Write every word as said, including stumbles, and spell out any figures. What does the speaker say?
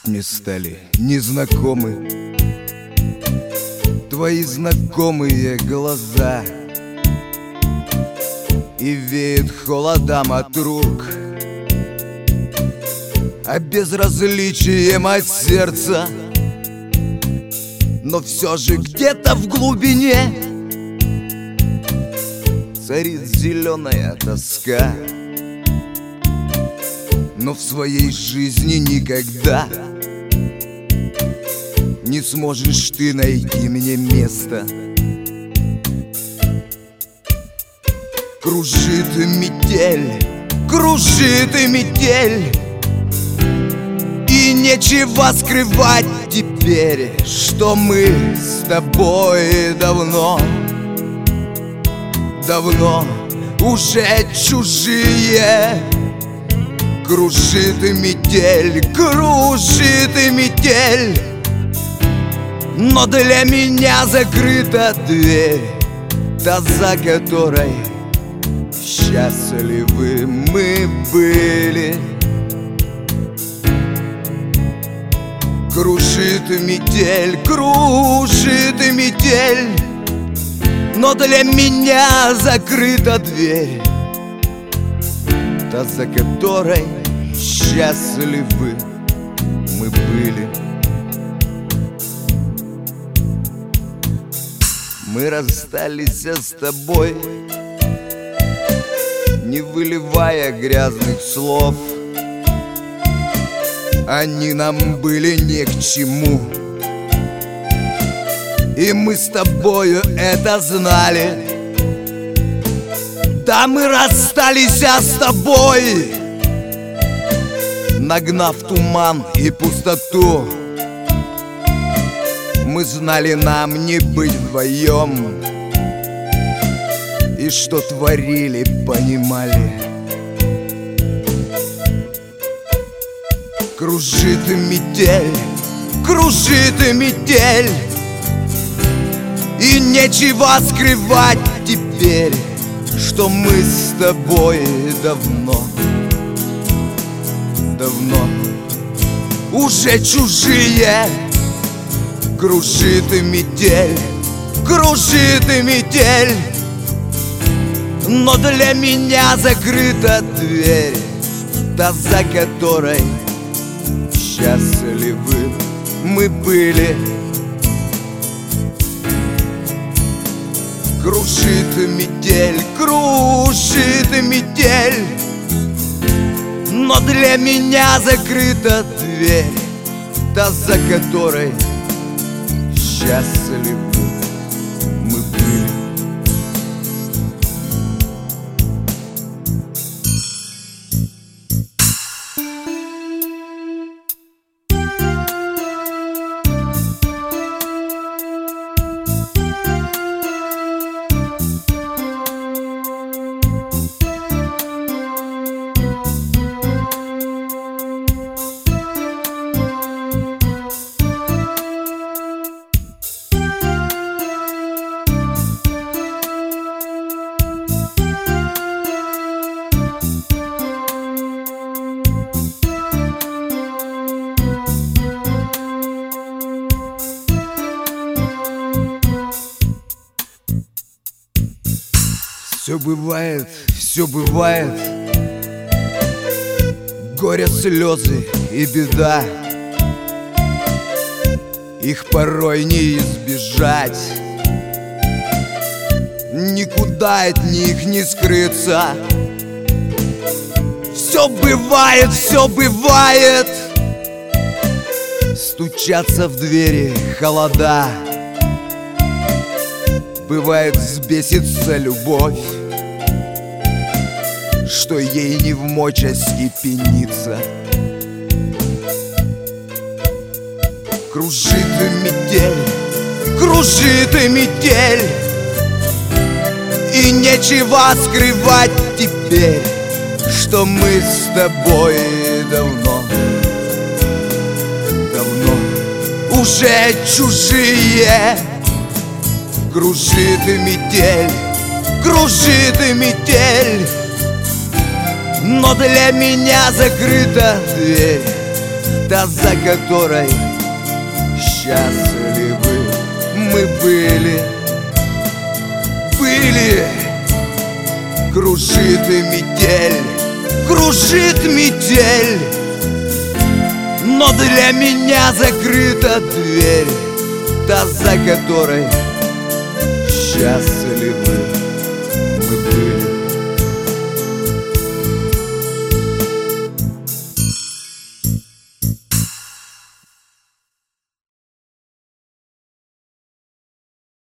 мне стали незнакомы твои знакомые глаза, и веет холодом от рук, а безразличием от сердца. Но все же где-то в глубине царит зеленая тоска. Но в своей жизни никогда не сможешь ты найти мне место. Кружит метель, кружит метель, и нечего скрывать теперь, что мы с тобой давно, давно уже чужие. Кружит метель, кружит метель, но для меня закрыта дверь, та, за которой счастливы мы были. Кружит метель, кружит метель, но для меня закрыта дверь, та, за которой счастливы мы были. Мы расстались с тобой, не выливая грязных слов. Они нам были ни к чему, и мы с тобою это знали. Да, мы расстались с тобой, нагнав туман и пустоту. Мы знали, нам не быть вдвоем, и что творили, понимали. Кружит метель, кружит метель, и нечего скрывать теперь, что мы с тобой давно, давно уже чужие. Кружит метель, кружит метель, но для меня закрыта дверь, та, за которой счастливы мы были. Кружит метель, кружит метель, но для меня закрыта дверь, та, за которой счастливы мы были. Все бывает, все бывает, горе, слезы и беда, их порой не избежать, никуда от них не скрыться. Все бывает, все бывает, стучатся в двери холода. Бывает, взбесится любовь, что ей не вмочь остепениться. Кружит метель, кружит метель, и нечего скрывать теперь, что мы с тобой давно, давно уже чужие. Кружит метель, кружит метель, но для меня закрыта дверь, та, за которой счастливы мы были. Были. Кружит метель, кружит метель, но для меня закрыта дверь, та, за которой счастливы